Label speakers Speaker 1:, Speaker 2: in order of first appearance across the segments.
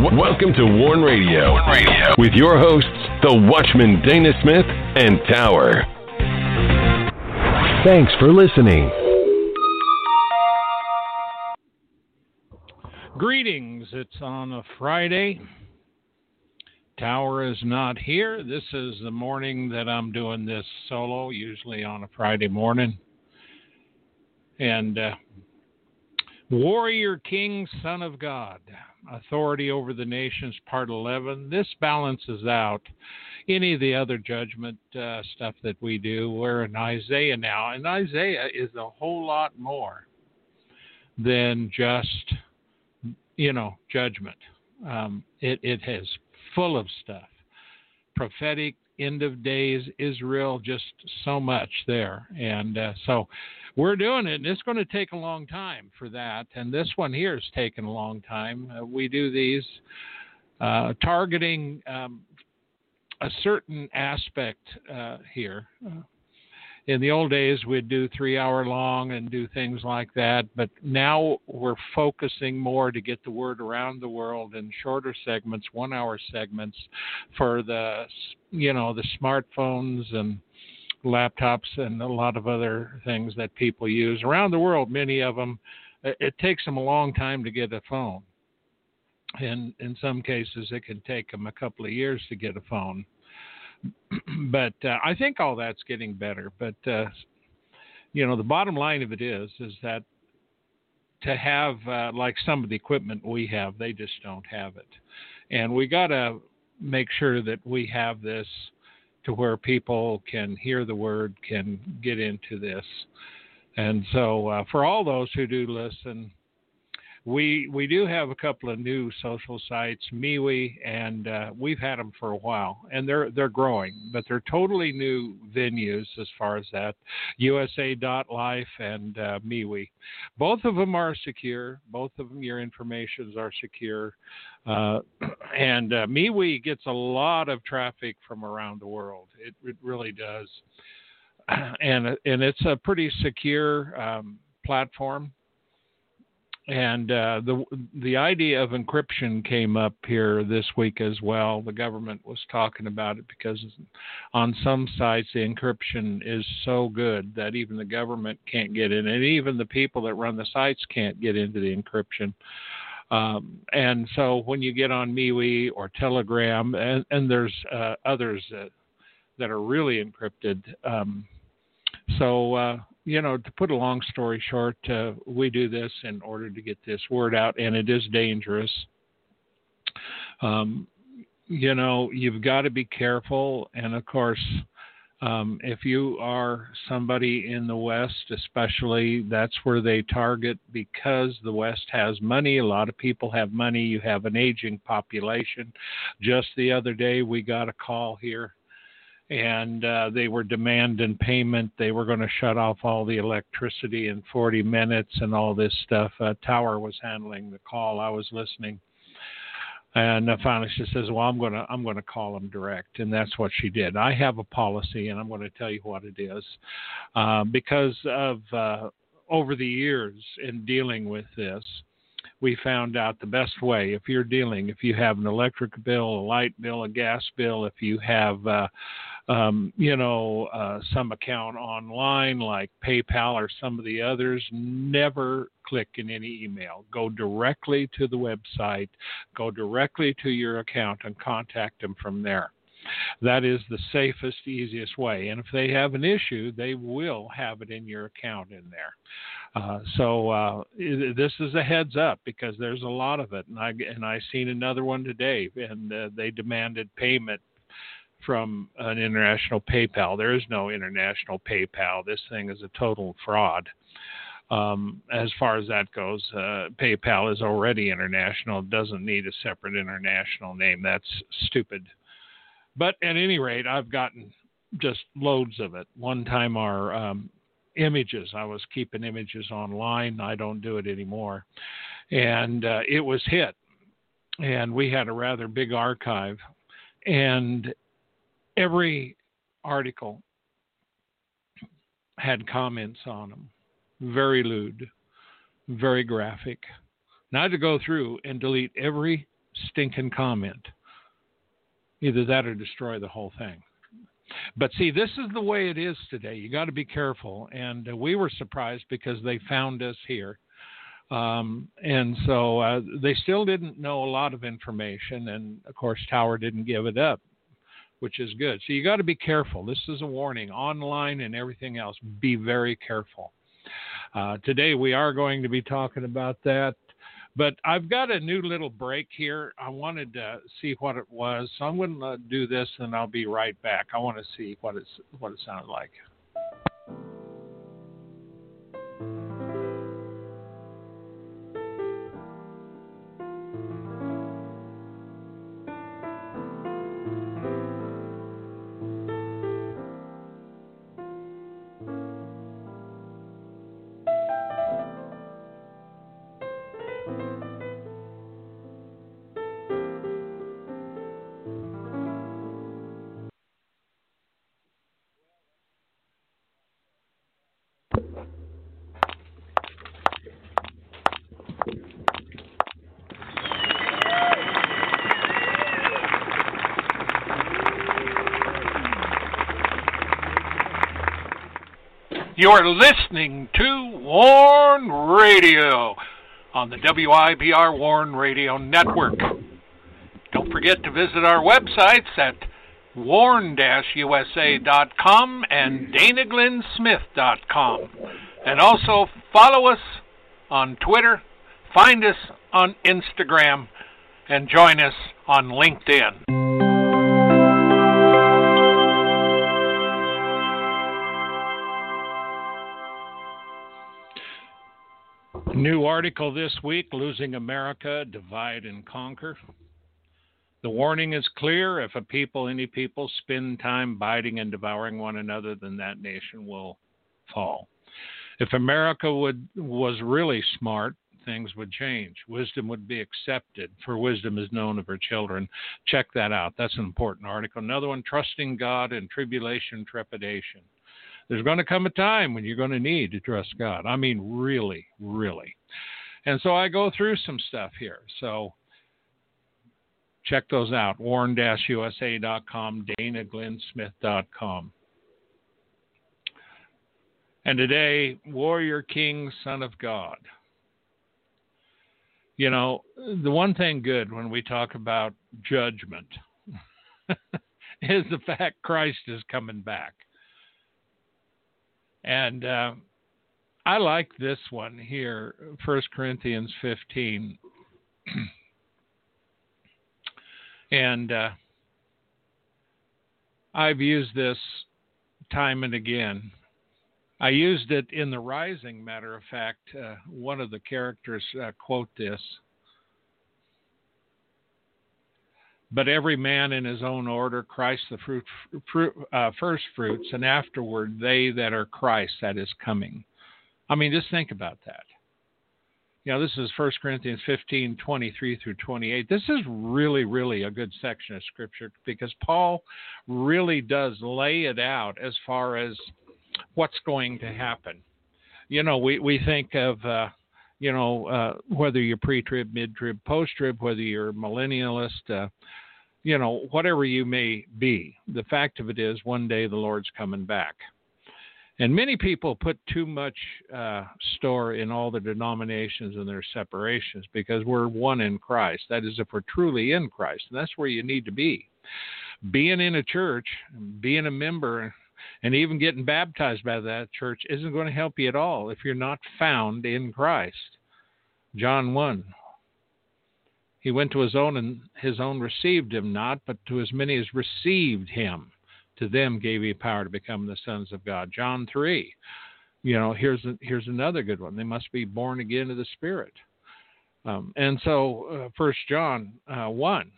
Speaker 1: Welcome to Warn Radio, with your hosts, the Watchman Dana Smith and Tower. Thanks for listening.
Speaker 2: Greetings. It's on a Friday. Tower is not here. This is the morning that I'm doing this solo, usually on a Friday morning. And Warrior King, Son of God, Authority over the Nations, Part 11. This balances out any of the other judgment stuff that we do. We're in Isaiah now, and Isaiah is a whole lot more than just, judgment. It is full of stuff. Prophetic, end of days, Israel, just so much there. And so we're doing it, and it's going to take a long time for that. And this one here has taken a long time. We do these targeting a certain aspect here. In the old days, we'd do 3-hour long and do things like that, but now we're focusing more to get the word around the world in shorter segments, 1-hour segments for the smartphones and laptops and a lot of other things that people use around the world. Many of them, it takes them a long time to get a phone. And in some cases, it can take them a couple of years to get a phone. But I think all that's getting better. But, the bottom line of it is that to have, like some of the equipment we have, they just don't have it. And we got to make sure that we have this to where people can hear the word, can get into this. And so for all those who do listen, we do have a couple of new social sites, MeWe, and we've had them for a while, and they're growing, but they're totally new venues as far as that. USA.life and MeWe. Both of them are secure. Both of them, your informations are secure. And MeWe gets a lot of traffic from around the world. It really does. And it's a pretty secure platform. And the idea of encryption came up here this week as well. The government was talking about it because on some sites the encryption is so good that even the government can't get in, and even the people that run the sites can't get into the encryption. And so when you get on MeWe or Telegram, and there's others that are really encrypted. To put a long story short, we do this in order to get this word out, and it is dangerous. You've got to be careful. And, of course, if you are somebody in the West, especially, that's where they target because the West has money. A lot of people have money. You have an aging population. Just the other day, we got a call here. And they were demanding payment. They were going to shut off all the electricity in 40 minutes and all this stuff. Tower was handling the call. I was listening. And finally she says, well, I'm going to call them direct. And that's what she did. I have a policy, and I'm going to tell you what it is. Because of over the years in dealing with this, we found out the best way, if you have an electric bill, a light bill, a gas bill, if you have, some account online like PayPal or some of the others, never click in any email. Go directly to the website, go directly to your account and contact them from there. That is the safest, easiest way. And if they have an issue, they will have it in your account in there. This is a heads up because there's a lot of it. And I seen another one today, and they demanded payment from an international PayPal. There is no international PayPal. This thing is a total fraud. As far as that goes, PayPal is already international. It doesn't need a separate international name. That's stupid. But at any rate, I've gotten just loads of it. One time our images, I was keeping images online. I don't do it anymore. And it was hit. And we had a rather big archive. And every article had comments on them. Very lewd, very graphic. And I had to go through and delete every stinking comment. Either that or destroy the whole thing. But see, this is the way it is today. You got to be careful. And we were surprised because they found us here. And so they still didn't know a lot of information. And, of course, Tower didn't give it up, which is good. So you got to be careful. This is a warning. Online and everything else, be very careful. Today we are going to be talking about that. But I've got a new little break here. I wanted to see what it was. So I'm going to do this, and I'll be right back. I want to see what it sounded like. You're listening to Warn Radio on the WIBR Warn Radio Network. Don't forget to visit our websites at warn-usa.com and danaglennsmith.com. And also follow us on Twitter, find us on Instagram, and join us on LinkedIn. New article this week, Losing America, Divide and Conquer. The warning is clear. If any people spend time biting and devouring one another, then that nation will fall. If America was really smart, things would change. Wisdom would be accepted, for wisdom is known of her children. Check that out. That's an important article. Another one, Trusting God in Tribulation, Trepidation. There's going to come a time when you're going to need to trust God. I mean, really, really. And so I go through some stuff here. So check those out. warn-usa.com, danaglennsmith.com. And today, Warrior King, Son of God. You know, the one thing good when we talk about judgment is the fact Christ is coming back. And I like this one here, 1 Corinthians 15. And I've used this time and again. I used it in The Rising, matter of fact. One of the characters quote this. But every man in his own order, Christ the first fruits, and afterward they that are Christ, that is coming. I mean, just think about that. You know, this is 1 Corinthians 15, 23 through 28. This is really, really a good section of Scripture because Paul really does lay it out as far as what's going to happen. You know, we think of, whether you're pre-trib, mid-trib, post-trib, whether you're millennialist, whatever you may be. The fact of it is one day the Lord's coming back. And many people put too much store in all the denominations and their separations because we're one in Christ. That is, if we're truly in Christ. And that's where you need to be. Being in a church, being a member, and even getting baptized by that church isn't going to help you at all if you're not found in Christ. John 1. He went to his own, and his own received him not, but to as many as received him, to them gave he power to become the sons of God. John 3. Here's another good one. They must be born again of the Spirit. And so 1 John 1,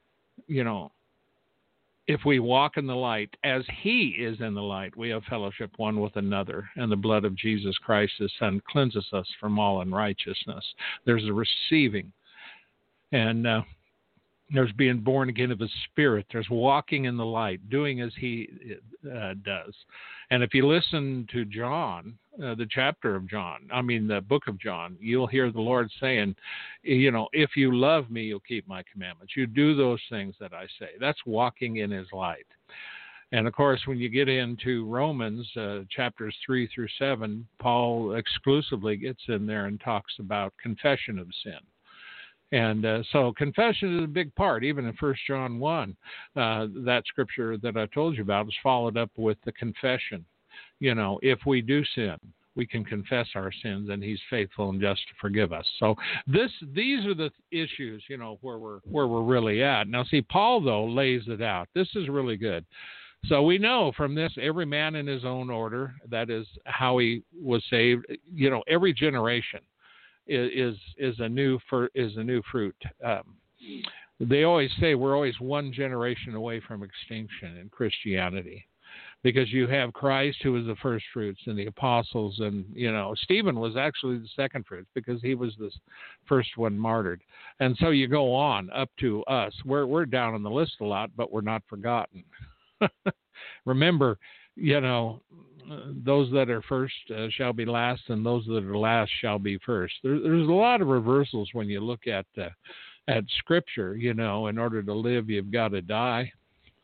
Speaker 2: if we walk in the light as he is in the light, we have fellowship one with another, and the blood of Jesus Christ, his Son, cleanses us from all unrighteousness. There's a receiving. And There's being born again of his Spirit. There's walking in the light, doing as he does. And if you listen to John, the book of John, you'll hear the Lord saying, if you love me, you'll keep my commandments. You do those things that I say. That's walking in his light. And, of course, when you get into Romans chapters 3 through 7, Paul exclusively gets in there and talks about confession of sin. And so confession is a big part. Even in 1 John 1, that scripture that I told you about is followed up with the confession. If we do sin, we can confess our sins, and he's faithful and just to forgive us. So these are the issues, where we're really at. Now, see, Paul, though, lays it out. This is really good. So we know from this, every man in his own order, that is how he was saved. Every generation is a new fruit. They always say we're always one generation away from extinction in Christianity, because you have Christ, who was the first fruits, and the apostles, and Stephen was actually the second fruits because he was the first one martyred, and so you go on up to us. We're down on the list a lot, but we're not forgotten. Remember, those that are first shall be last, and those that are last shall be first. There's a lot of reversals when you look at Scripture. In order to live, you've got to die.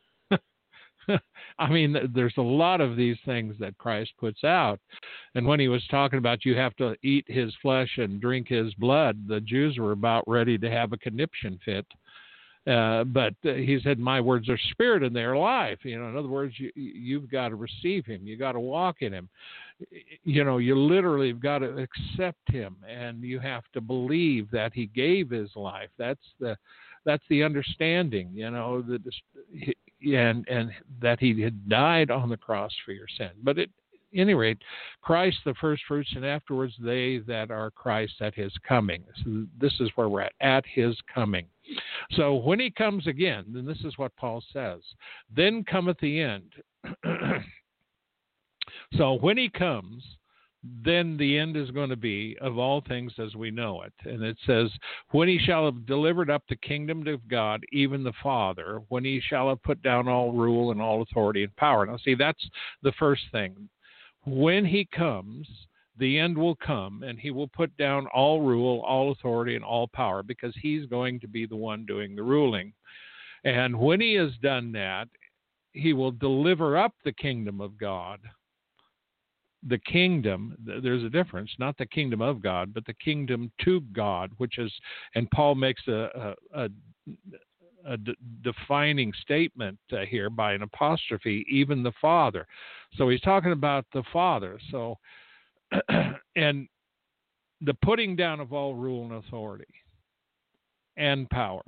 Speaker 2: I mean, there's a lot of these things that Christ puts out. And when he was talking about you have to eat his flesh and drink his blood, the Jews were about ready to have a conniption fit. But he said, my words are spirit and they are life. In other words, you've got to receive him. You got to walk in him. You literally have got to accept him, and you have to believe that he gave his life. That's the understanding, and that he had died on the cross for your sin. But at any rate, Christ the first fruits, and afterwards they that are Christ at his coming. So this is where we're at his coming. So when he comes again, then this is what Paul says, then cometh the end. So when he comes, then the end is going to be of all things as we know it. And it says, when he shall have delivered up the kingdom of God, even the Father, when he shall have put down all rule and all authority and power. Now see, that's the first thing. When he comes, the end will come, and he will put down all rule, all authority, and all power, because he's going to be the one doing the ruling. And when he has done that, he will deliver up the kingdom of God. The kingdom, there's a difference, not the kingdom of God, but the kingdom to God, which is, and Paul makes a defining statement here by an apostrophe, even the Father. So he's talking about the Father. So, and the putting down of all rule and authority and power,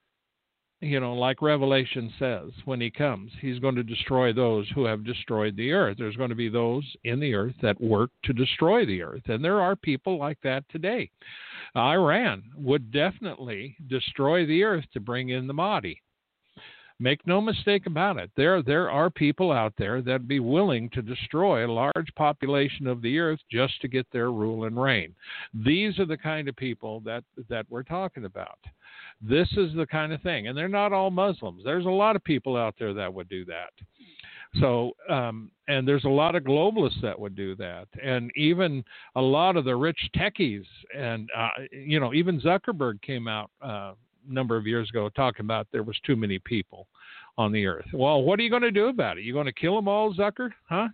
Speaker 2: like Revelation says, when he comes, he's going to destroy those who have destroyed the earth. There's going to be those in the earth that work to destroy the earth. And there are people like that today. Iran would definitely destroy the earth to bring in the Mahdi. Make no mistake about it. There are people out there that would be willing to destroy a large population of the earth just to get their rule and reign. These are the kind of people that we're talking about. This is the kind of thing. And they're not all Muslims. There's a lot of people out there that would do that. So, and there's a lot of globalists that would do that. And even a lot of the rich techies, and, even Zuckerberg came out number of years ago talking about there was too many people on the earth. Well, what are you going to do about it? You going to kill them all, Zucker? Huh?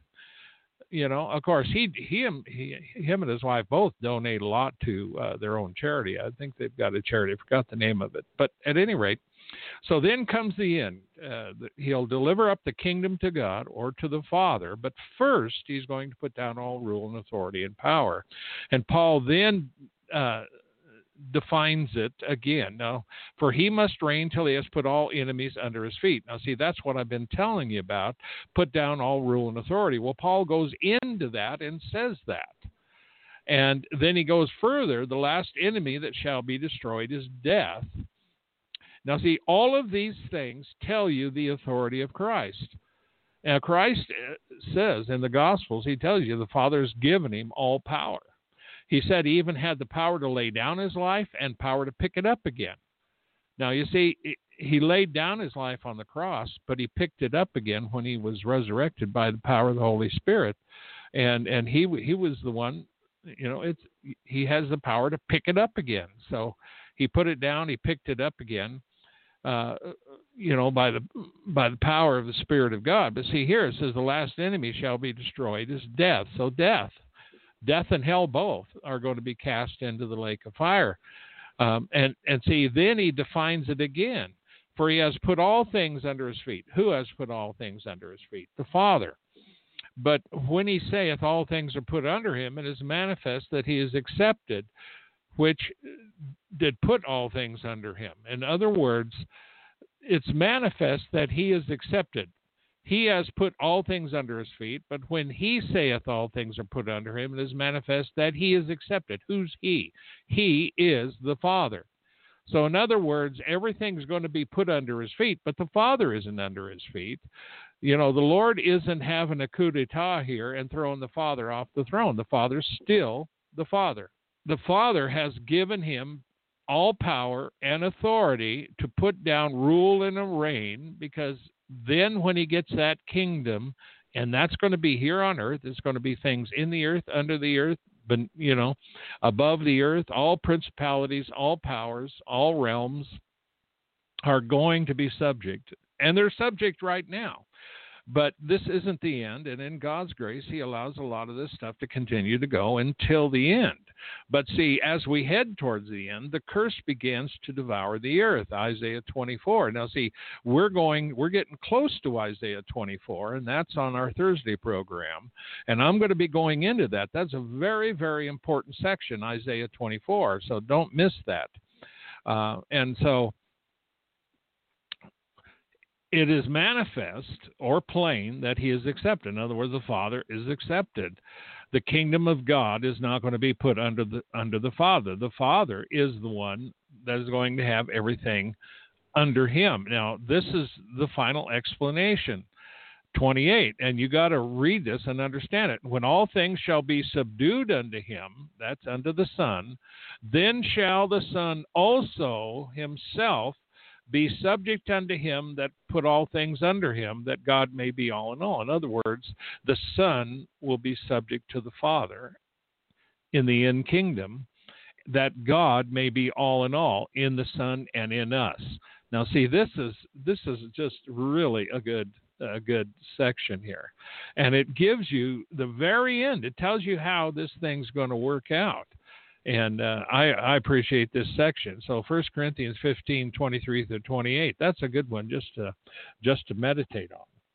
Speaker 2: Of course, him and his wife both donate a lot to their own charity. I think they've got a charity. I forgot the name of it. But at any rate, so then comes the end. He'll deliver up the kingdom to God or to the Father, but first he's going to put down all rule and authority and power. And Paul then defines it again. Now, for he must reign till he has put all enemies under his feet. Now, see, that's what I've been telling you about, put down all rule and authority. Well, Paul goes into that and says that. And then he goes further, the last enemy that shall be destroyed is death. Now, see, all of these things tell you the authority of Christ. Now, Christ says in the Gospels, he tells you the Father has given him all power. He said he even had the power to lay down his life and power to pick it up again. Now, you see, he laid down his life on the cross, but he picked it up again when he was resurrected by the power of the Holy Spirit. And he was the one, he has the power to pick it up again. So he put it down, he picked it up again, by the power of the Spirit of God. But see here, it says the last enemy shall be destroyed is death. So death and hell both are going to be cast into the lake of fire. And see, then he defines it again. For he has put all things under his feet. Who has put all things under his feet? The Father. But when he saith all things are put under him, it is manifest that he is accepted, which did put all things under him. In other words, it's manifest that he is accepted. He has put all things under his feet, but when he saith all things are put under him, it is manifest that he is accepted. Who's he? He is the Father. So in other words, everything's going to be put under his feet, but the Father isn't under his feet. The Lord isn't having a coup d'etat here and throwing the Father off the throne. The Father's still the Father. The Father has given him all power and authority to put down rule and reign, because then when he gets that kingdom, and that's going to be here on earth, it's going to be things in the earth, under the earth, but, above the earth, all principalities, all powers, all realms are going to be subject. And they're subject right now. But this isn't the end, and in God's grace, he allows a lot of this stuff to continue to go until the end. But see, as we head towards the end, the curse begins to devour the earth, Isaiah 24. Now see, we're getting close to Isaiah 24, and that's on our Thursday program. And I'm going to be going into that. That's a very, very important section, Isaiah 24, so don't miss that. And so it is manifest or plain that he is accepted. In other words, the Father is accepted. The kingdom of God is not going to be put under the Father. The Father is the one that is going to have everything under him. Now, this is the final explanation. 28, and you got to read this and understand it. When all things shall be subdued unto him, that's unto the Son, then shall the Son also himself be subject unto him that put all things under him, that God may be all in all. In other words, the Son will be subject to the Father in the end kingdom, that God may be all in all in the Son and in us. Now, see, this is just really a good section here, and it gives you the very end. It tells you how this thing's going to work out. And I appreciate this section. So 1 Corinthians 15, 23 through 28, that's a good one just to meditate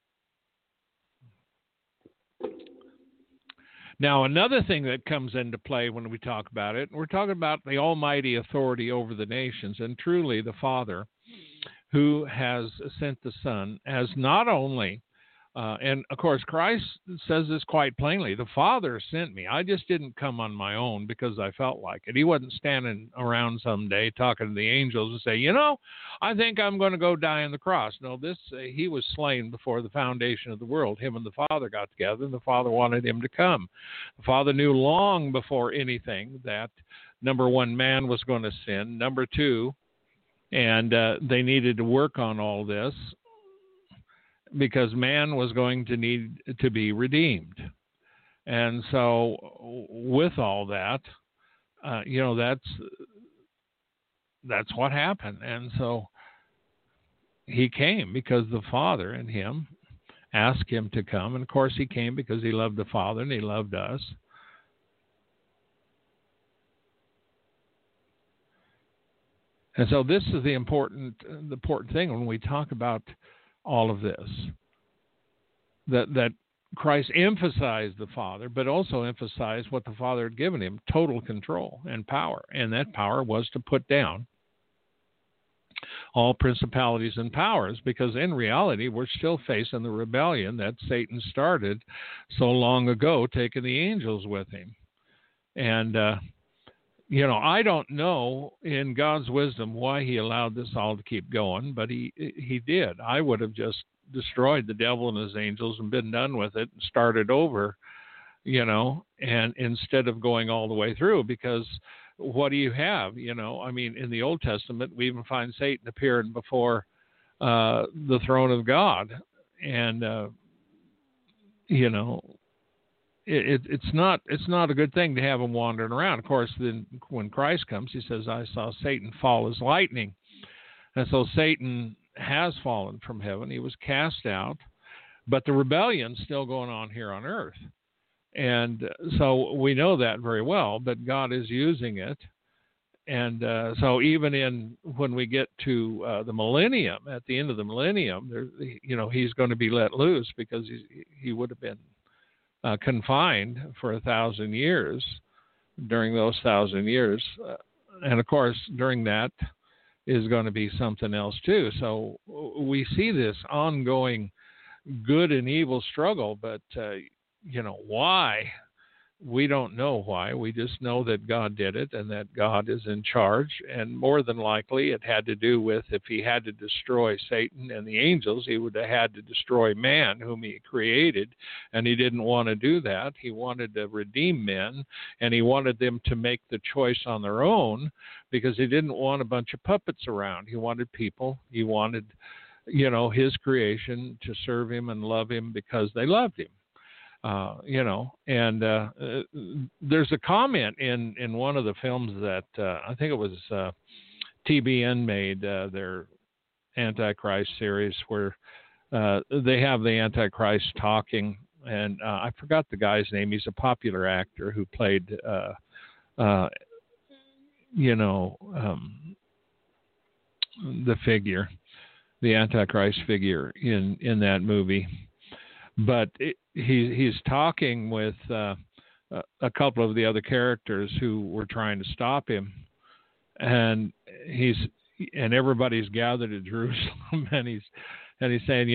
Speaker 2: on. Now, another thing that comes into play when we talk about it, we're talking about the almighty authority over the nations, and truly the Father who has sent the Son has not only and, of course, Christ says this quite plainly. The Father sent me. I just didn't come on my own because I felt like it. He wasn't standing around someday talking to the angels and say, I think I'm going to go die on the cross. No, he was slain before the foundation of the world. Him and the Father got together, and the Father wanted him to come. The Father knew long before anything that, number one, man was going to sin. Number two, and they needed to work on all this, because man was going to need to be redeemed. And so with all that, that's what happened. And so he came because the Father in him asked him to come. And of course he came because he loved the Father and he loved us. And so this is the important thing when we talk about all of this, that Christ emphasized the Father, but also emphasized what the Father had given him, total control and power. And that power was to put down all principalities and powers, because in reality, we're still facing the rebellion that Satan started so long ago, taking the angels with him. And, I don't know in God's wisdom why he allowed this all to keep going, but he did. I would have just destroyed the devil and his angels and been done with it and started over and instead of going all the way through, because what do you have? I mean, in the Old Testament, we even find Satan appearing before the throne of God. And, it's not a good thing to have him wandering around. Of course, then when Christ comes, he says, I saw Satan fall as lightning. And so Satan has fallen from heaven. He was cast out, but the rebellion's still going on here on earth. And so we know that very well, but God is using it. And so even when we get to the millennium, at the end of the millennium, he's going to be let loose, because he would have been confined for 1,000 years during those 1,000 years. And of course, during that is going to be something else too. So we see this ongoing good and evil struggle, but why? We don't know why. We just know that God did it and that God is in charge. And more than likely, it had to do with, if he had to destroy Satan and the angels, he would have had to destroy man, whom he created. And he didn't want to do that. He wanted to redeem men, and he wanted them to make the choice on their own, because he didn't want a bunch of puppets around. He wanted people. He wanted, his creation to serve him and love him because they loved him. There's a comment in one of the films that I think it was TBN made, their Antichrist series, where they have the Antichrist talking, and I forgot the guy's name. He's a popular actor who played, the figure, the Antichrist figure in that movie. But he's talking with a couple of the other characters who were trying to stop him, and everybody's gathered at Jerusalem, and he's saying,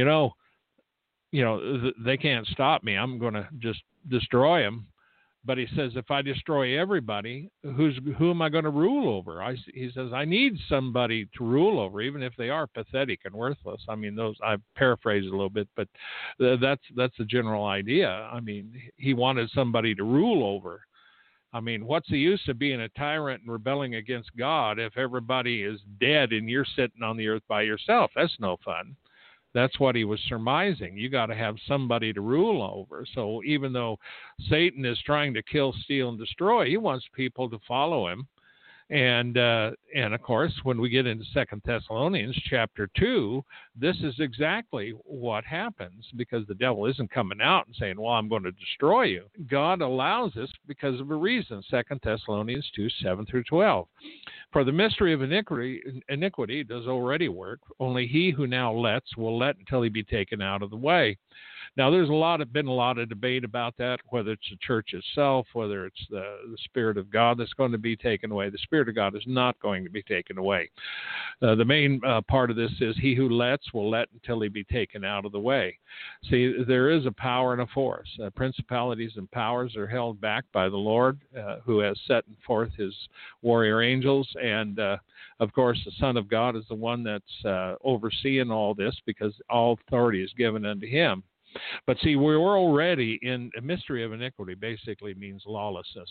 Speaker 2: they can't stop me. I'm going to just destroy them. But he says, if I destroy everybody, who am I going to rule over? He says, I need somebody to rule over, even if they are pathetic and worthless. I mean, I paraphrase a little bit, but that's the general idea. I mean, he wanted somebody to rule over. I mean, what's the use of being a tyrant and rebelling against God if everybody is dead and you're sitting on the earth by yourself? That's no fun. That's what he was surmising. You got to have somebody to rule over. So even though Satan is trying to kill, steal, and destroy, he wants people to follow him. And of course, when we get into 2 Thessalonians chapter 2, this is exactly what happens, because the devil isn't coming out and saying, well, I'm going to destroy you. God allows this because of a reason. 2 Thessalonians 2, 7 through 12. For the mystery of iniquity does already work. Only he who now lets will let until he be taken out of the way. Now, there's been a lot of debate about that, whether it's the church itself, whether it's the Spirit of God that's going to be taken away. The Spirit of God is not going to be taken away. The main part of this is he who lets will let until he be taken out of the way. See, there is a power and a force. Principalities and powers are held back by the Lord, who has set forth his warrior angels. And, of course, the Son of God is the one that's overseeing all this, because all authority is given unto him. But see, we're already in a mystery of iniquity, basically means lawlessness.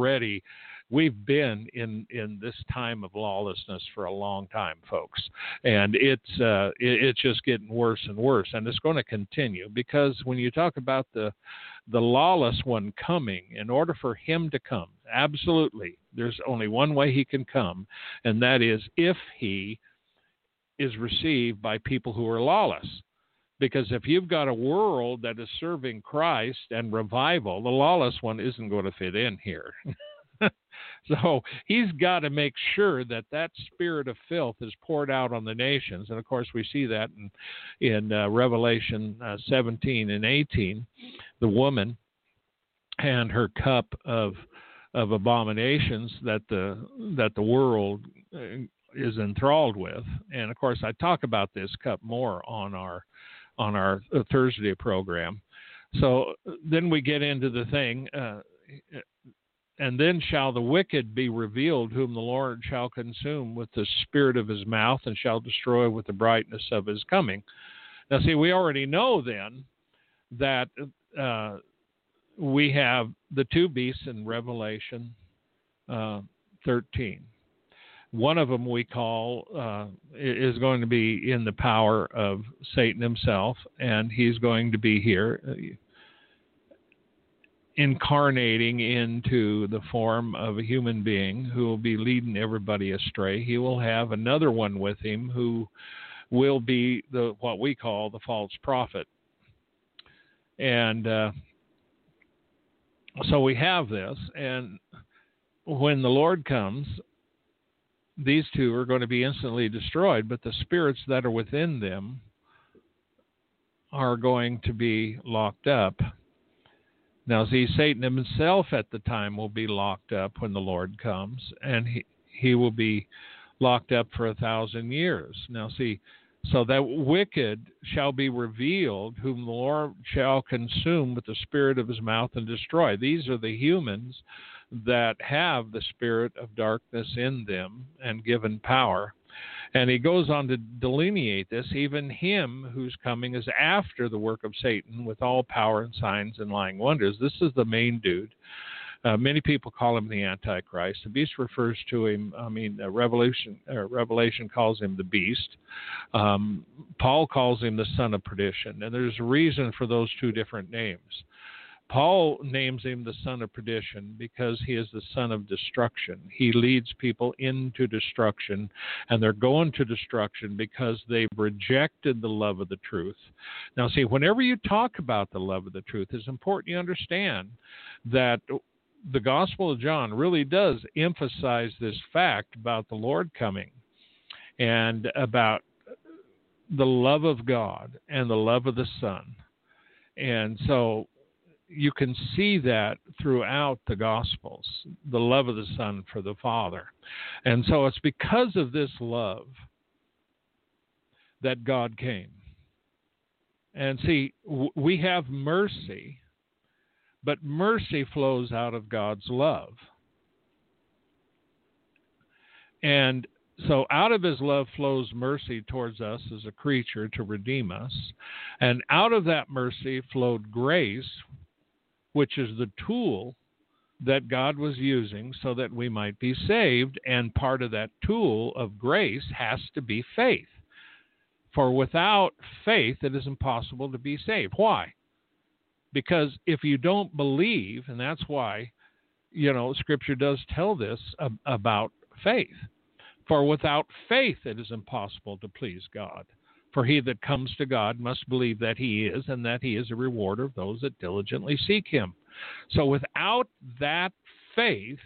Speaker 2: We've been in this time of lawlessness for a long time, folks. And it's just getting worse and worse. And it's going to continue, because when you talk about the lawless one coming, in order for him to come, absolutely, there's only one way he can come, and that is if he is received by people who are lawless. Because if you've got a world that is serving Christ and revival, the lawless one isn't going to fit in here. So he's got to make sure that spirit of filth is poured out on the nations. And, of course, we see that in Revelation 17 and 18, the woman and her cup of abominations that the world is enthralled with. And, of course, I talk about this cup more on our Thursday program. So then we get into the thing, and then shall the wicked be revealed, whom the Lord shall consume with the spirit of his mouth, and shall destroy with the brightness of his coming. Now, see, we already know then that we have the two beasts in Revelation 13. One of them we call is going to be in the power of Satan himself, and he's going to be here incarnating into the form of a human being who will be leading everybody astray. He will have another one with him who will be what we call the false prophet. And so we have this, and when the Lord comes, these two are going to be instantly destroyed, but the spirits that are within them are going to be locked up. Now, see, Satan himself at the time will be locked up when the Lord comes, and he will be locked up for 1,000 years. Now, see, so that wicked shall be revealed, whom the Lord shall consume with the spirit of his mouth and destroy. These are the humans that have the spirit of darkness in them and given power. And he goes on to delineate this. Even him whose coming is after the work of Satan with all power and signs and lying wonders. This is the main dude. Many people call him the Antichrist. The beast refers to him, Revelation calls him the beast. Paul calls him the son of perdition. And there's a reason for those two different names. Paul names him the son of perdition because he is the son of destruction. He leads people into destruction, and they're going to destruction because they've rejected the love of the truth. Now, see, whenever you talk about the love of the truth, it's important you understand that the Gospel of John really does emphasize this fact about the Lord coming and about the love of God and the love of the Son. And so you can see that throughout the Gospels, the love of the Son for the Father. And so it's because of this love that God came. And see, we have mercy, but mercy flows out of God's love. And so out of his love flows mercy towards us as a creature to redeem us. And out of that mercy flowed grace, which is the tool that God was using so that we might be saved. And part of that tool of grace has to be faith. For without faith, it is impossible to be saved. Why? Because if you don't believe, and that's why, Scripture does tell this about faith. For without faith, it is impossible to please God. For he that comes to God must believe that he is, and that he is a rewarder of those that diligently seek him. So without that faith,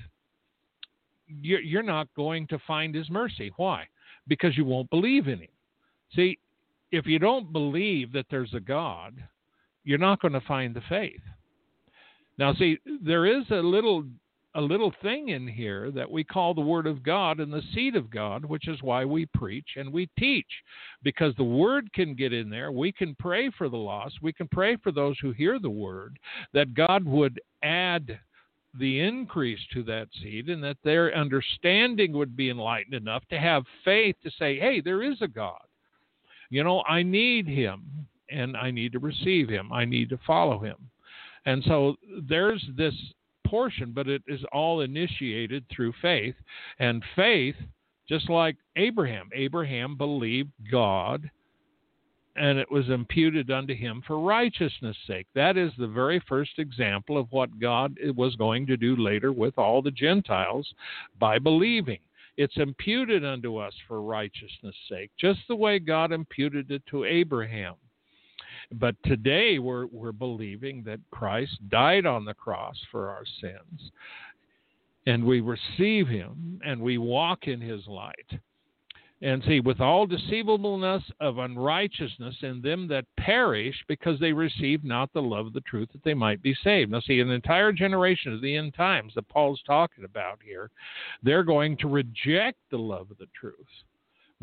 Speaker 2: you're not going to find his mercy. Why? Because you won't believe in him. See, if you don't believe that there's a God, you're not going to find the faith. Now, see, there is a little thing in here that we call the Word of God and the seed of God, which is why we preach and we teach, because the Word can get in there. We can pray for the lost. We can pray for those who hear the Word, that God would add the increase to that seed and that their understanding would be enlightened enough to have faith to say, hey, there is a God. I need him and I need to receive him. I need to follow him. And so there's this portion, but it is all initiated through faith. And faith, just like Abraham believed God, and it was imputed unto him for righteousness' sake. That is the very first example of what God was going to do later with all the Gentiles by believing. It's imputed unto us for righteousness' sake, just the way God imputed it to Abraham. But today we're believing that Christ died on the cross for our sins, and we receive him, and we walk in his light. And see, with all deceivableness of unrighteousness in them that perish, because they receive not the love of the truth, that they might be saved. Now see, an entire generation of the end times that Paul's talking about here, they're going to reject the love of the truth.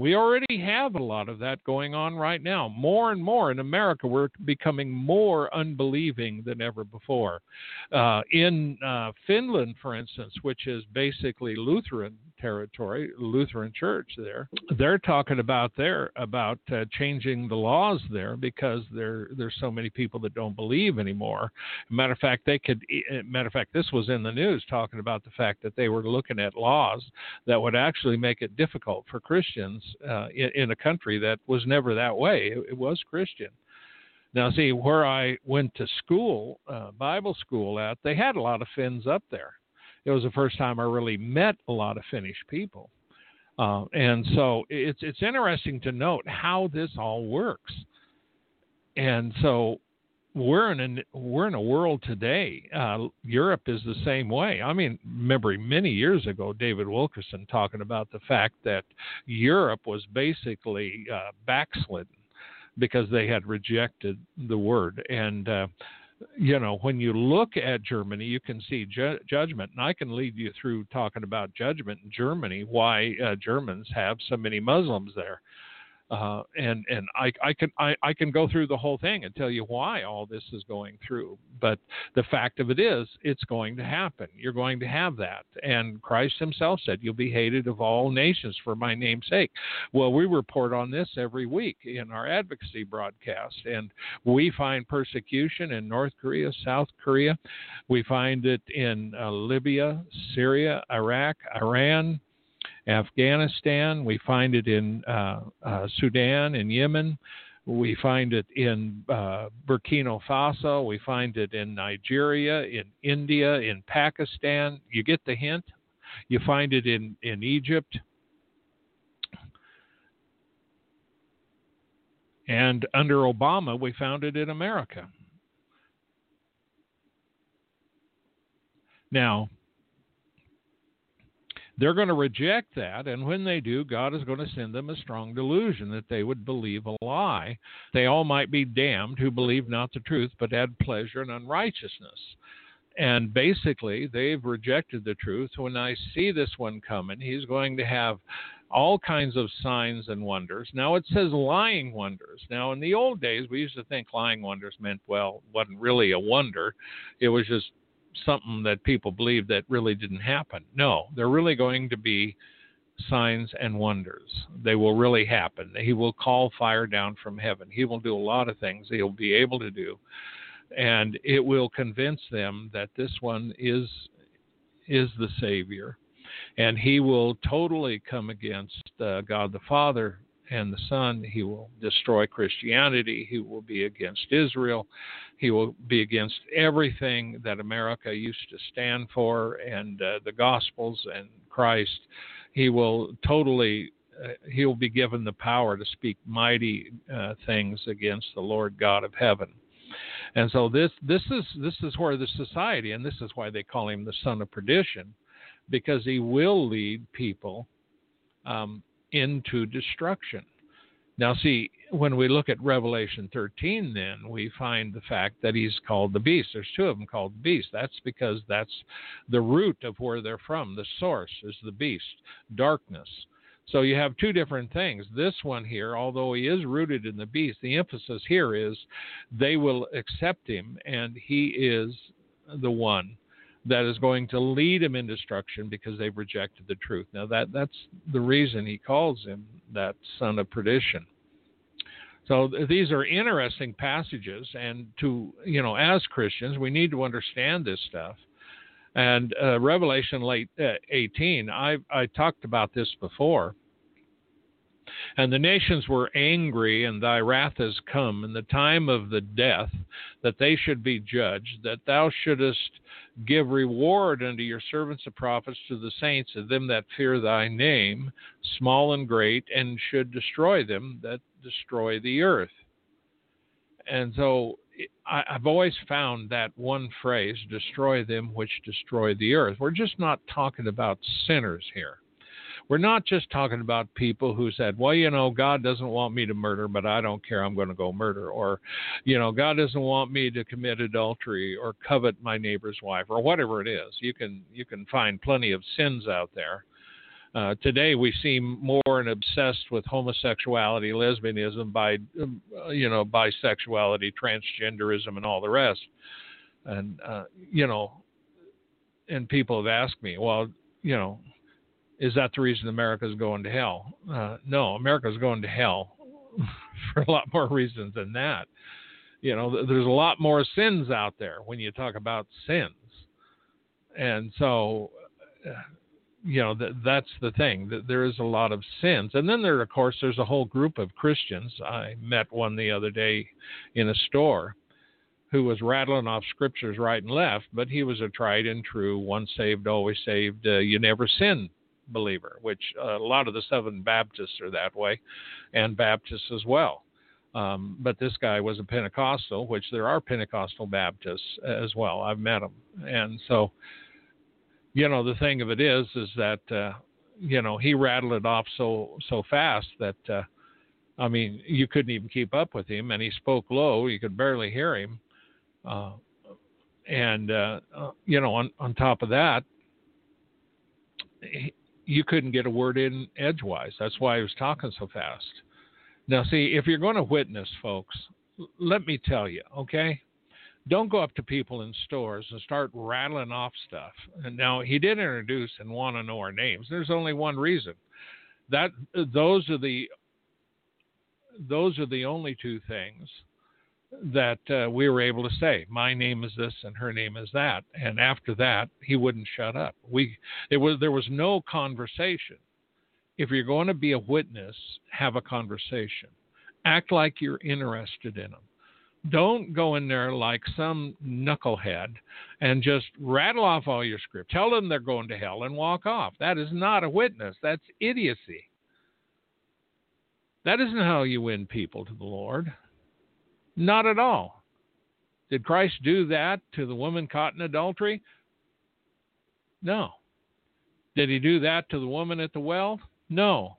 Speaker 2: We already have a lot of that going on right now. More and more in America, we're becoming more unbelieving than ever before. In Finland, for instance, which is basically Lutheran territory, Lutheran church there, they're talking about changing the laws there because there's so many people that don't believe anymore. Matter of fact, this was in the news talking about the fact that they were looking at laws that would actually make it difficult for Christians in a country that was never that way. It was Christian. Now, see, where I went to school, Bible school they had a lot of Finns up there. It was the first time I really met a lot of Finnish people. And so it's interesting to note how this all works. And so we're in a world today. Europe is the same way. I mean, remember many years ago, David Wilkerson talking about the fact that Europe was basically backslidden because they had rejected the word. And when you look at Germany, you can see judgment. And I can lead you through talking about judgment in Germany, why Germans have so many Muslims there. And I can go through the whole thing and tell you why all this is going through. But the fact of it is, it's going to happen. You're going to have that. And Christ himself said, you'll be hated of all nations for my name's sake. Well, we report on this every week in our advocacy broadcast. And we find persecution in North Korea, South Korea. We find it in Libya, Syria, Iraq, Iran, Afghanistan. We find it in Sudan and Yemen. We find it in Burkina Faso. We find it in Nigeria, in India, in Pakistan. You get the hint? You find it in Egypt. And under Obama, we found it in America. Now, they're going to reject that, and when they do, God is going to send them a strong delusion that they would believe a lie. They all might be damned who believe not the truth, but had pleasure in unrighteousness. And basically, they've rejected the truth. When I see this one coming, he's going to have all kinds of signs and wonders. Now, it says lying wonders. Now, in the old days, we used to think lying wonders meant, well, it wasn't really a wonder. It was just something that people believed that really didn't happen. No, they're really going to be signs and wonders. They will really happen. He will call fire down from heaven. He will do a lot of things he'll be able to do. And it will convince them that this one is the Savior. And he will totally come against God the Father and the Son. He will destroy Christianity. He will be against Israel. He will be against everything that America used to stand for and the Gospels and Christ. He will totally, he will be given the power to speak mighty things against the Lord God of heaven. And so this is where the society, and this is why they call him the son of perdition, because he will lead people into destruction. Now, see, when we look at Revelation 13, then we find the fact that he's called the beast. There's two of them called the beast. That's because that's the root of where they're from. The source is the beast, darkness. So you have two different things. This one here, although he is rooted in the beast, the emphasis here is they will accept him, and he is the one that is going to lead them in destruction because they've rejected the truth. Now, that's the reason he calls him that son of perdition. So these are interesting passages, and as Christians, we need to understand this stuff. And Revelation 18, I talked about this before. And the nations were angry, and thy wrath is come, in the time of the death, that they should be judged, that thou shouldest give reward unto your servants the prophets, to the saints, of them that fear thy name, small and great, and should destroy them that destroy the earth. And so I've always found that one phrase, destroy them which destroy the earth. We're just not talking about sinners here. We're not just talking about people who said, well, God doesn't want me to murder, but I don't care, I'm going to go murder. Or, God doesn't want me to commit adultery or covet my neighbor's wife or whatever it is. You can find plenty of sins out there. Today we seem more and obsessed with homosexuality, lesbianism, bisexuality, transgenderism, and all the rest. And and people have asked me, well, is that the reason America's going to hell? No, America's going to hell for a lot more reasons than that. There's a lot more sins out there when you talk about sins. And so, that's the thing, that there is a lot of sins. And then there's a whole group of Christians. I met one the other day in a store who was rattling off scriptures right and left, but he was a tried and true, once saved, always saved, you never sin believer, which a lot of the Southern Baptists are that way, and Baptists as well. But this guy was a Pentecostal, which there are Pentecostal Baptists as well. I've met them. And so, the thing of it is that, he rattled it off so fast that, you couldn't even keep up with him, and he spoke low. You could barely hear him. On top of that, you couldn't get a word in edgewise. That's why he was talking so fast. Now, see, if you're going to witness, folks, let me tell you, okay? Don't go up to people in stores and start rattling off stuff. And now, he did introduce and want to know our names. There's only one reason. Those are the only two things that we were able to say. My name is this and her name is that. And after that, he wouldn't shut up. There was no conversation. If you're going to be a witness, have a conversation. Act like you're interested in them. Don't go in there like some knucklehead and just rattle off all your script. Tell them they're going to hell and walk off. That is not a witness. That's idiocy. That isn't how you win people to the Lord. Not at all. Did Christ do that to the woman caught in adultery? No. Did he do that to the woman at the well? No.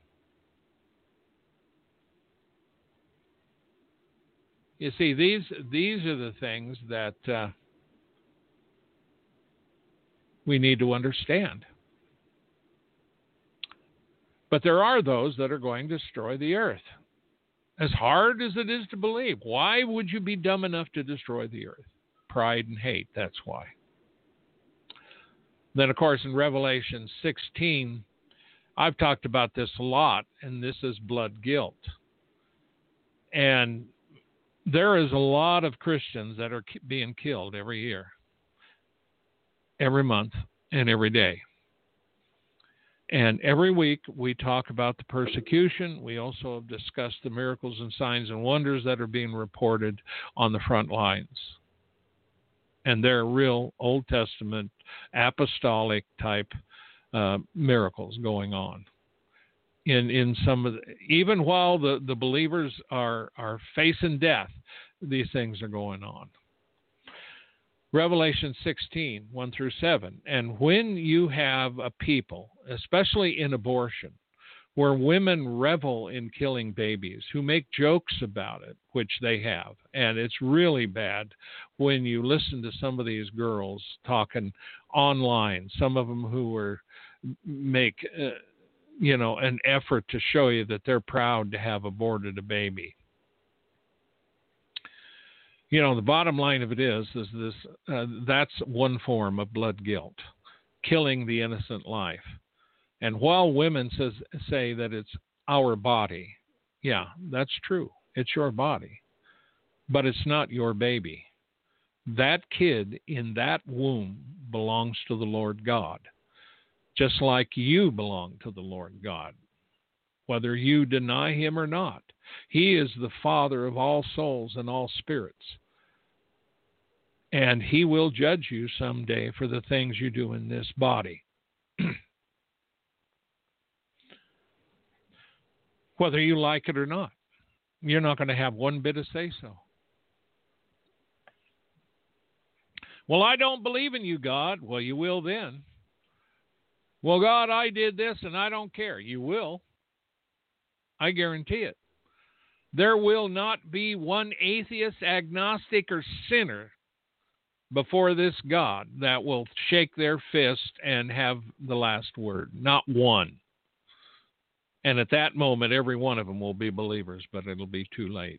Speaker 2: You see, these are the things that we need to understand. But there are those that are going to destroy the earth. As hard as it is to believe, why would you be dumb enough to destroy the earth? Pride and hate, that's why. Then, of course, in Revelation 16, I've talked about this a lot, and this is blood guilt. And there is a lot of Christians that are being killed every year, every month, and every day. And every week we talk about the persecution. We also have discussed the miracles and signs and wonders that are being reported on the front lines. And they're real Old Testament, apostolic type miracles going on. In some of even while the believers are facing death, these things are going on. Revelation 16, 1 through 7. And when you have a people, especially in abortion, where women revel in killing babies, who make jokes about it, which they have, and it's really bad when you listen to some of these girls talking online, some of them who make an effort to show you that they're proud to have aborted a baby. The bottom line of it is this: that's one form of blood guilt, killing the innocent life. And while women say that it's our body, yeah, that's true. It's your body, but it's not your baby. That kid in that womb belongs to the Lord God, just like you belong to the Lord God, whether you deny him or not. He is the Father of all souls and all spirits. And he will judge you someday for the things you do in this body. Whether you like it or not. You're not going to have one bit of say-so. Well, I don't believe in you, God. Well, you will then. Well, God, I did this and I don't care. You will. I guarantee it. There will not be one atheist, agnostic, or sinner before this God that will shake their fist and have the last word. Not one. And at that moment, every one of them will be believers, but it'll be too late.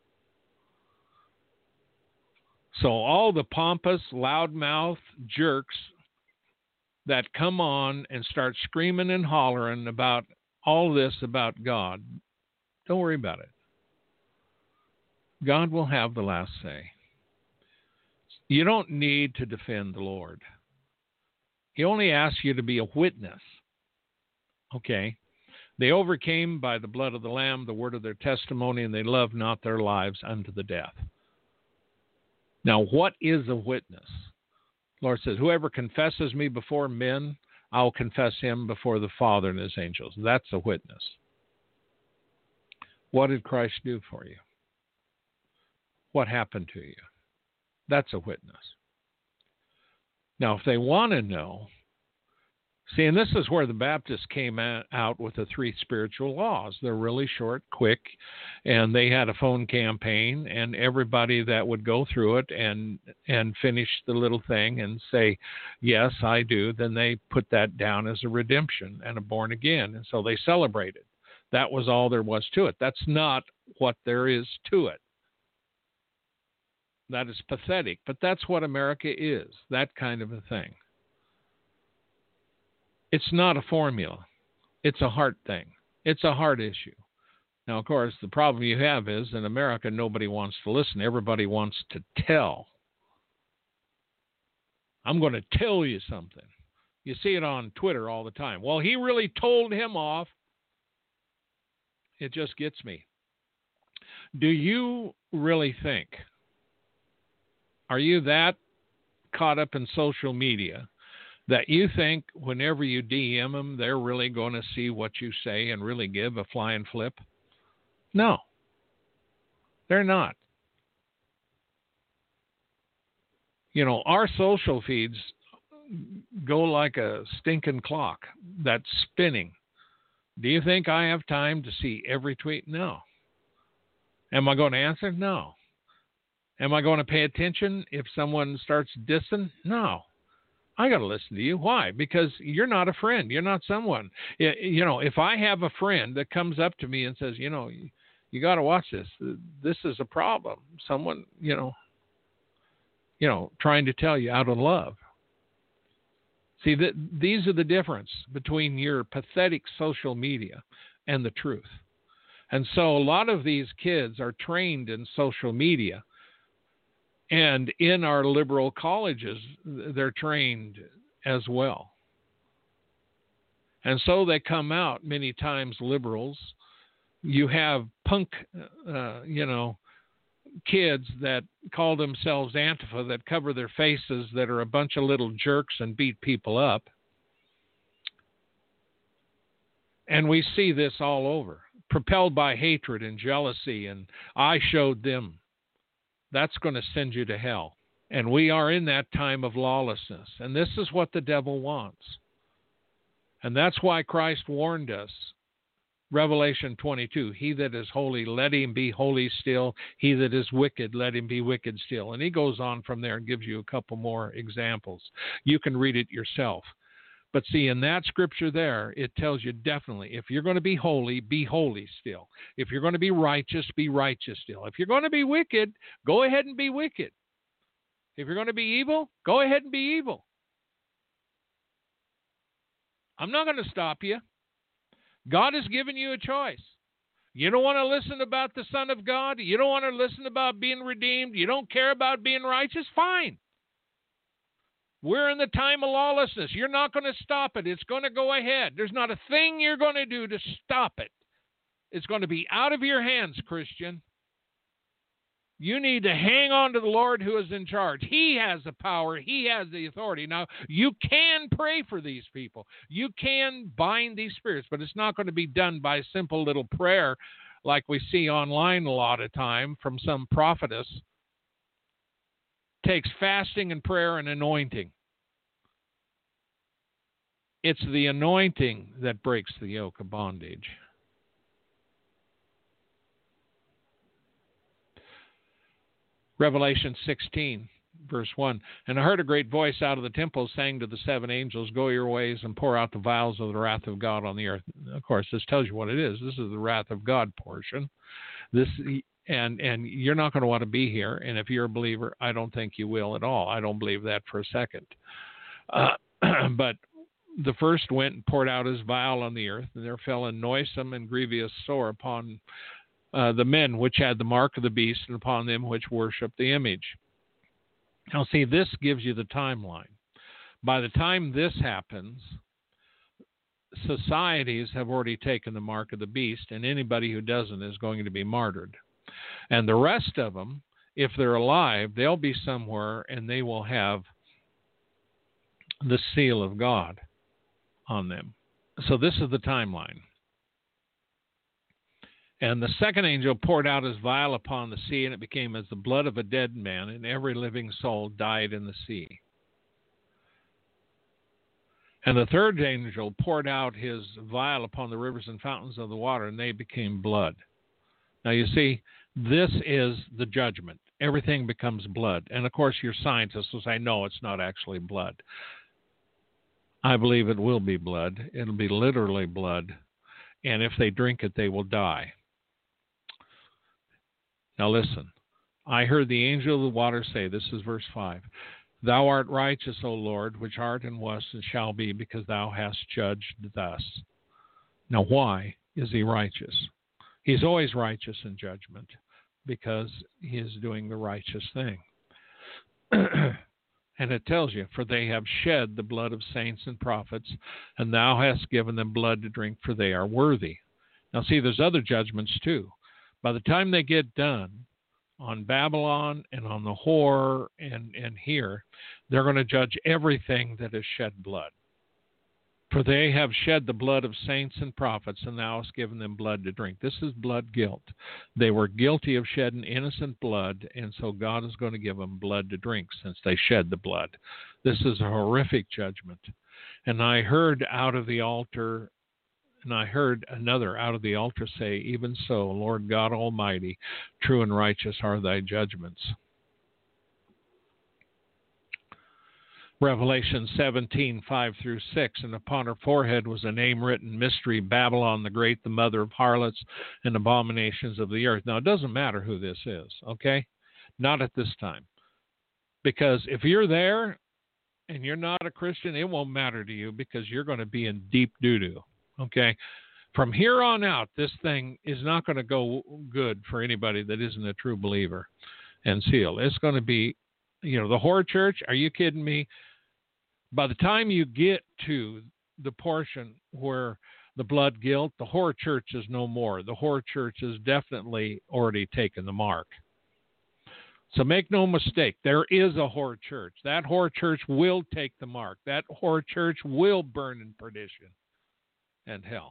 Speaker 2: So all the pompous, loudmouth jerks that come on and start screaming and hollering about all this about God, don't worry about it. God will have the last say. You don't need to defend the Lord. He only asks you to be a witness. Okay? They overcame by the blood of the Lamb, the word of their testimony, and they loved not their lives unto the death. Now, what is a witness? The Lord says, whoever confesses me before men, I'll confess him before the Father and his angels. That's a witness. What did Christ do for you? What happened to you? That's a witness. Now, if they want to know, see, and this is where the Baptists came out with the 3 spiritual laws. They're really short, quick, and they had a phone campaign, and everybody that would go through it and finish the little thing and say, yes, I do, then they put that down as a redemption and a born again, and so they celebrated. That was all there was to it. That's not what there is to it. That is pathetic, but that's what America is, that kind of a thing. It's not a formula. It's a heart thing. It's a heart issue. Now, of course, the problem you have is in America, nobody wants to listen. Everybody wants to tell. I'm going to tell you something. You see it on Twitter all the time. Well, he really told him off. It just gets me. Do you really think, are you that caught up in social media that you think whenever you DM them, they're really going to see what you say and really give a flying flip? No, they're not. You know, our social feeds go like a stinking clock that's spinning. Do you think I have time to see every tweet? No. Am I going to answer? No. Am I going to pay attention if someone starts dissing? No. I got to listen to you. Why? Because you're not a friend. You're not someone. You know, if I have a friend that comes up to me and says, you know, you got to watch this. This is a problem. Someone, you know, trying to tell you out of love. See, these are the difference between your pathetic social media and the truth. And so a lot of these kids are trained in social media. And in our liberal colleges, they're trained as well. And so they come out many times liberals. You have punk, kids that call themselves Antifa that cover their faces that are a bunch of little jerks and beat people up. And we see this all over, propelled by hatred and jealousy, and I showed them. That's going to send you to hell. And we are in that time of lawlessness. And this is what the devil wants. And that's why Christ warned us. Revelation 22, he that is holy, let him be holy still. He that is wicked, let him be wicked still. And he goes on from there and gives you a couple more examples. You can read it yourself. But see, in that scripture there, it tells you definitely, if you're going to be holy still. If you're going to be righteous still. If you're going to be wicked, go ahead and be wicked. If you're going to be evil, go ahead and be evil. I'm not going to stop you. God has given you a choice. You don't want to listen about the Son of God? You don't want to listen about being redeemed? You don't care about being righteous? Fine. We're in the time of lawlessness. You're not going to stop it. It's going to go ahead. There's not a thing you're going to do to stop it. It's going to be out of your hands, Christian. You need to hang on to the Lord who is in charge. He has the power. He has the authority. Now, you can pray for these people. You can bind these spirits, but it's not going to be done by a simple little prayer like we see online a lot of time from some prophetess. Takes fasting and prayer and anointing. It's the anointing that breaks the yoke of bondage. Revelation 16, verse 1. And I heard a great voice out of the temple saying to the 7 angels, go your ways and pour out the vials of the wrath of God on the earth. Of course, this tells you what it is. This is the wrath of God portion. And you're not going to want to be here. And if you're a believer, I don't think you will at all. I don't believe that for a second. But the first went and poured out his vial on the earth, and there fell a noisome and grievous sore upon the men which had the mark of the beast, and upon them which worshiped the image. Now, see, this gives you the timeline. By the time this happens, societies have already taken the mark of the beast, and anybody who doesn't is going to be martyred. And the rest of them, if they're alive, they'll be somewhere, and they will have the seal of God on them. So this is the timeline. And the second angel poured out his vial upon the sea, and it became as the blood of a dead man, and every living soul died in the sea. And the third angel poured out his vial upon the rivers and fountains of the water, and they became blood. Now you see, this is the judgment. Everything becomes blood. And of course, your scientists will say, no, it's not actually blood. I believe it will be blood. It'll be literally blood. And if they drink it, they will die. Now listen, I heard the angel of the water say, this is verse 5, thou art righteous, O Lord, which art and wast and shall be, because thou hast judged thus. Now why is he righteous? He's always righteous in judgment because he is doing the righteous thing. And it tells you, for they have shed the blood of saints and prophets, and thou hast given them blood to drink, for they are worthy. Now see, there's other judgments too. By the time they get done on Babylon and on the whore and here, they're going to judge everything that has shed blood. For they have shed the blood of saints and prophets, and thou hast given them blood to drink. This is blood guilt. They were guilty of shedding innocent blood, and so God is going to give them blood to drink since they shed the blood. This is a horrific judgment. And I heard out of the altar, and I heard another out of the altar say, even so, Lord God Almighty, true and righteous are thy judgments. Revelation 17, 5 through 6, and upon her forehead was a name written, Mystery, Babylon the Great, the mother of harlots and abominations of the earth. Now, it doesn't matter who this is, okay? Not at this time. Because if you're there and you're not a Christian, it won't matter to you because you're going to be in deep doo-doo, okay? From here on out, this thing is not going to go good for anybody that isn't a true believer and sealed. It's going to be, the whore church, are you kidding me? By the time you get to the portion where the blood guilt, the whore church is no more. The whore church has definitely already taken the mark. So make no mistake, there is a whore church. That whore church will take the mark. That whore church will burn in perdition and hell.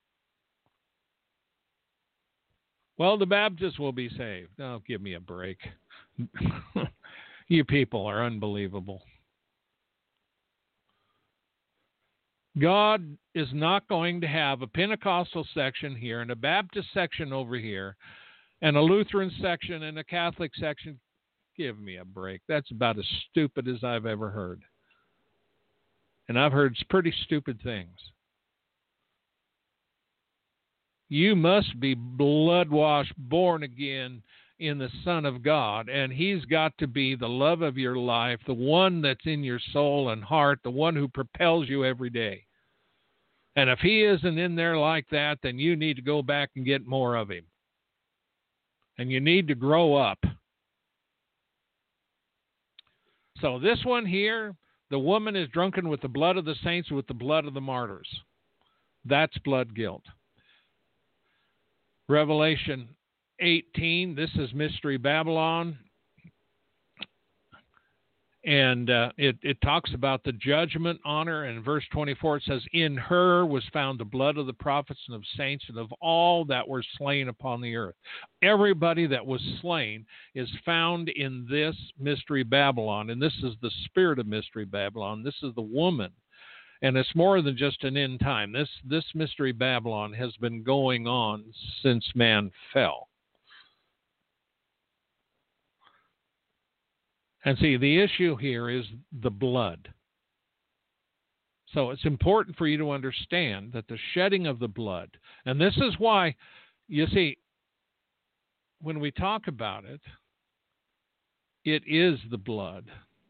Speaker 2: Well, the Baptists will be saved. Oh, give me a break. You people are unbelievable. God is not going to have a Pentecostal section here and a Baptist section over here and a Lutheran section and a Catholic section. Give me a break. That's about as stupid as I've ever heard. And I've heard pretty stupid things. You must be blood-washed, born again in the Son of God, and he's got to be the love of your life, the one that's in your soul and heart, the one who propels you every day. And if he isn't in there like that, then you need to go back and get more of him. And you need to grow up. So this one here, the woman is drunken with the blood of the saints, with the blood of the martyrs. That's blood guilt. Revelation 18, this is Mystery Babylon. And it talks about the judgment on her. And in verse 24, it says, in her was found the blood of the prophets and of saints and of all that were slain upon the earth. Everybody that was slain is found in this Mystery Babylon. And this is the spirit of Mystery Babylon. This is the woman. And it's more than just an end time. This Mystery Babylon has been going on since man fell. And see, the issue here is the blood. So it's important for you to understand that the shedding of the blood, and this is why, you see, when we talk about it, it is the blood.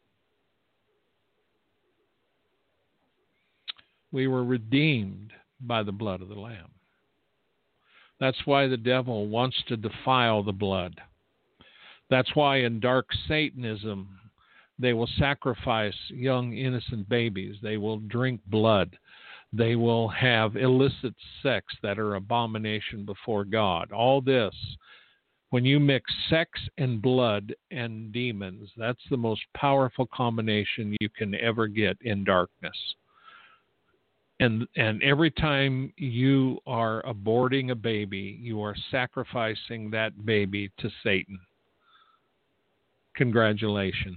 Speaker 2: We were redeemed by the blood of the Lamb. That's why the devil wants to defile the blood. That's why in dark Satanism, they will sacrifice young, innocent babies. They will drink blood. They will have illicit sex that are abomination before God. All this, when you mix sex and blood and demons, that's the most powerful combination you can ever get in darkness. And every time you are aborting a baby, you are sacrificing that baby to Satan. Congratulations.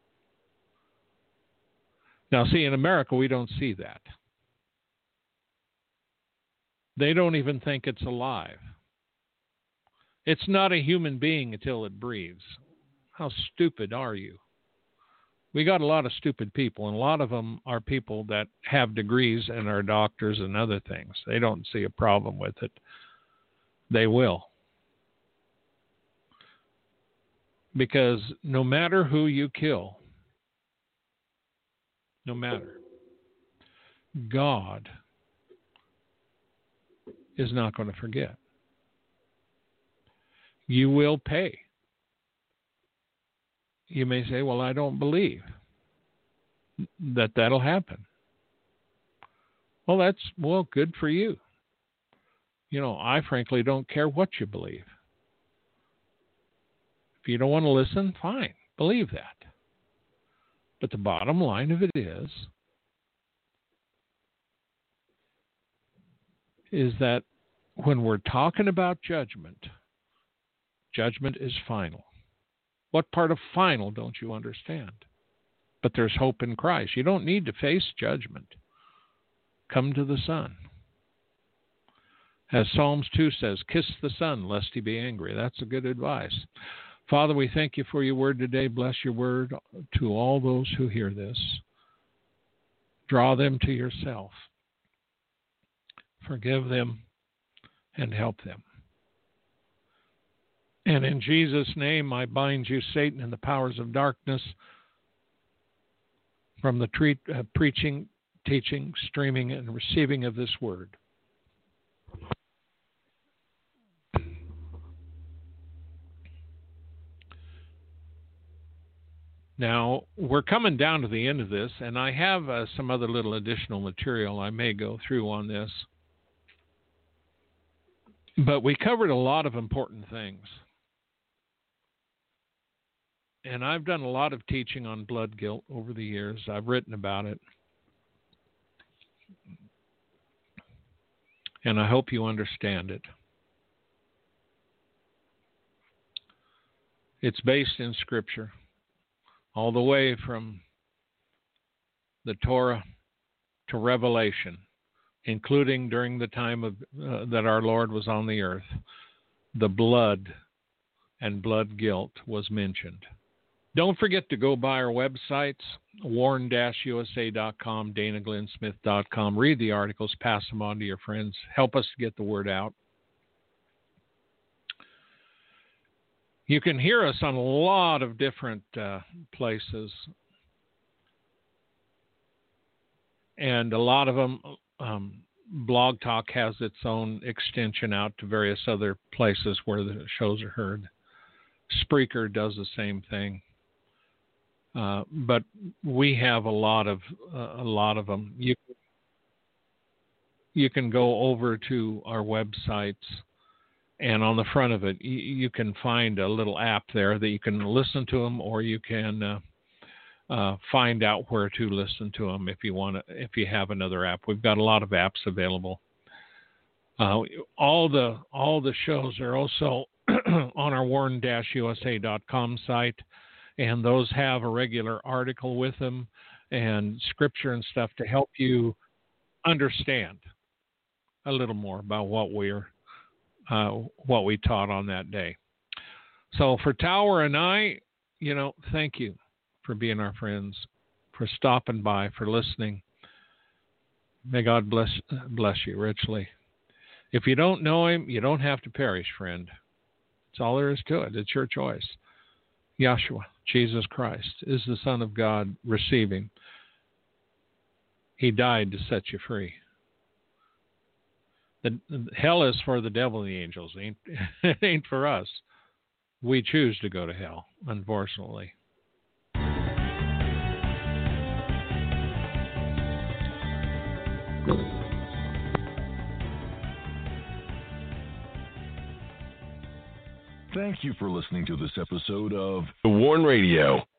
Speaker 2: Now, see, in America, we don't see that. They don't even think it's alive. It's not a human being until it breathes. How stupid are you? We got a lot of stupid people, and a lot of them are people that have degrees and are doctors and other things. They don't see a problem with it. They will. Because no matter who you kill, no matter, God is not going to forget. You will pay. You may say, well, I don't believe that that'll happen. Well, good for you. You know, I frankly don't care what you believe. If you don't want to listen, fine, believe that. But the bottom line of it is that when we're talking about judgment, judgment is final. What part of final don't you understand? But there's hope in Christ. You don't need to face judgment. Come to the Son. As Psalms 2 says, kiss the Son lest he be angry. That's a good advice. Father, we thank you for your word today. Bless your word to all those who hear this. Draw them to yourself. Forgive them and help them. And in Jesus' name, I bind you, Satan, and the powers of darkness from the preaching, teaching, streaming, and receiving of this word. Now, we're coming down to the end of this, and I have some other little additional material I may go through on this. But we covered a lot of important things. And I've done a lot of teaching on blood guilt over the years. I've written about it. And I hope you understand it. It's based in Scripture, all the way from the Torah to Revelation, including during the time of that our Lord was on the earth. The blood and blood guilt was mentioned. Don't forget to go by our websites, warn-usa.com, danaglennsmith.com. Read the articles, pass them on to your friends. Help us get the word out. You can hear us on a lot of different places. And a lot of them, Blog Talk has its own extension out to various other places where the shows are heard. Spreaker does the same thing. But we have a lot of them. You can go over to our websites, and on the front of it, you can find a little app there that you can listen to them, or you can find out where to listen to them if you want to. If you have another app, we've got a lot of apps available. All the shows are also on our warn-usa.com site. And those have a regular article with them and scripture and stuff to help you understand a little more about what we taught on that day. So for Tower and I, thank you. for being our friends, for stopping by, for listening. May God bless you richly. If you don't know him, you don't have to perish, friend. That's all there is to it. It's your choice. Yahshua, Jesus Christ, is the Son of God. Receive him. He died to set you free. The hell is for the devil and the angels. It ain't for us. We choose to go to hell, unfortunately.
Speaker 1: Thank you for listening to this episode of The Warn Radio.